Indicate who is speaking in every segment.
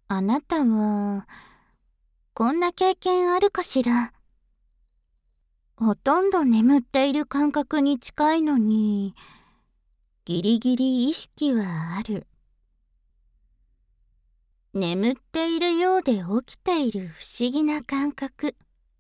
Speaker 1: あなたは、こんな経験あるかしら。ほとんど眠っている感覚に近いのに、ギリギリ意識はある。眠っているようで起きている不思議な感覚。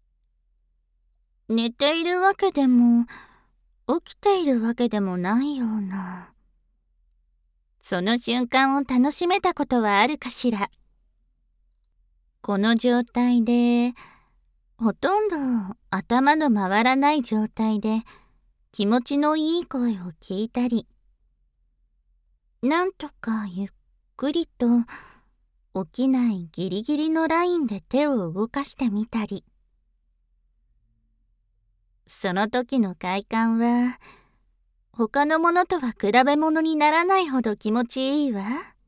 Speaker 1: 寝ているわけでも、起きているわけでもないような。その瞬間を楽しめたことはあるかしら。この状態で、ほとんど頭の回らない状態で気持ちのいい声を聞いたり、なんとかゆっくりと起きないギリギリのラインで手を動かしてみたり、その時の快感は他のものとは比べ物にならないほど気持ちいいわ。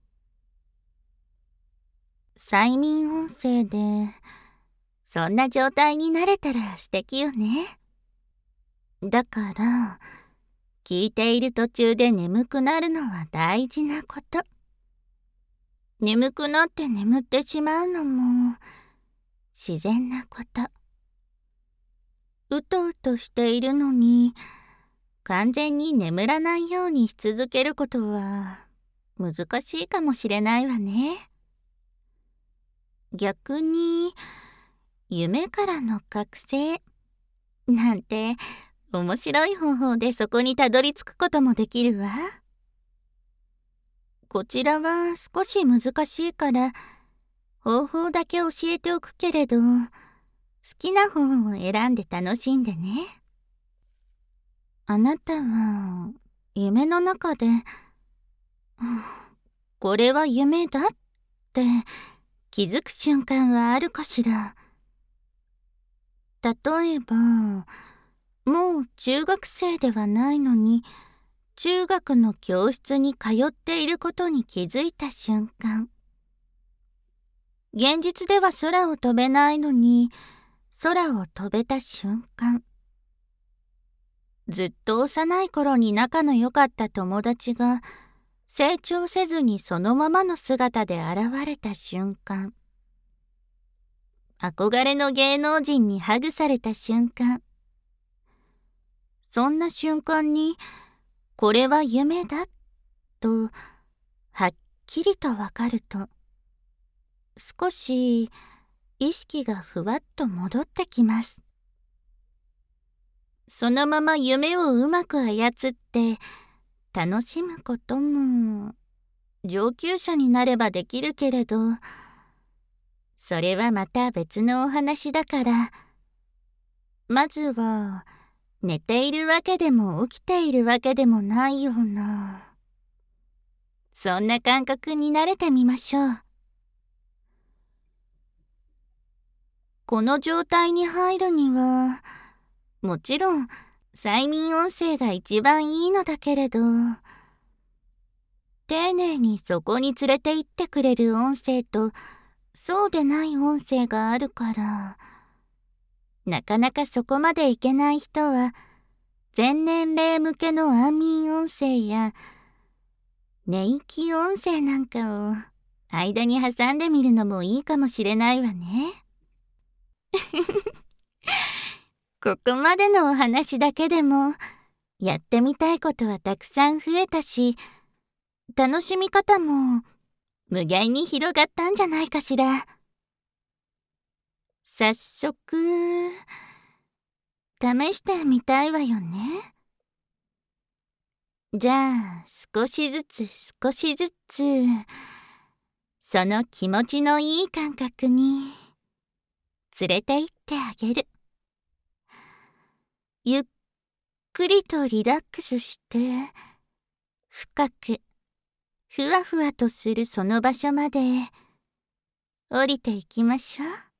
Speaker 1: 催眠音声でそんな状態になれたら素敵よね。だから聞いている途中で眠くなるのは大事なこと。眠くなって眠ってしまうのも自然なこと。うとうとしているのに完全に眠らないようにし続けることは難しいかもしれないわね。逆に夢からの覚醒なんて面白い方法でそこにたどり着くこともできるわ。こちらは少し難しいから方法だけ教えておくけれど、好きな方を選んで楽しんでね。あなたは夢の中で、これは夢だって気づく瞬間はあるかしら。例えば、もう中学生ではないのに、中学の教室に通っていることに気づいた瞬間。現実では空を飛べないのに、空を飛べた瞬間。ずっと幼い頃に仲の良かった友達が成長せずにそのままの姿で現れた瞬間。憧れの芸能人にハグされた瞬間。そんな瞬間にこれは夢だとはっきりとわかると、少し意識がふわっと戻ってきます。そのまま夢をうまく操って楽しむことも上級者になればできるけれど、それはまた別のお話だから、まずは寝ているわけでも起きているわけでもないような、そんな感覚に慣れてみましょう。この状態に入るには、もちろん催眠音声が一番いいのだけれど、丁寧にそこに連れて行ってくれる音声とそうでない音声があるから、なかなかそこまでいけない人は全年齢向けの安眠音声や寝息音声なんかを間に挟んでみるのもいいかもしれないわね。ここまでのお話だけでもやってみたいことはたくさん増えたし、楽しみ方も無限に広がったんじゃないかしら。早速試してみたいわよね。じゃあ少しずつ少しずつその気持ちのいい感覚に連れて行ってあげる。ゆっくりとリラックスして深くふわふわとするその場所まで降りていきましょう。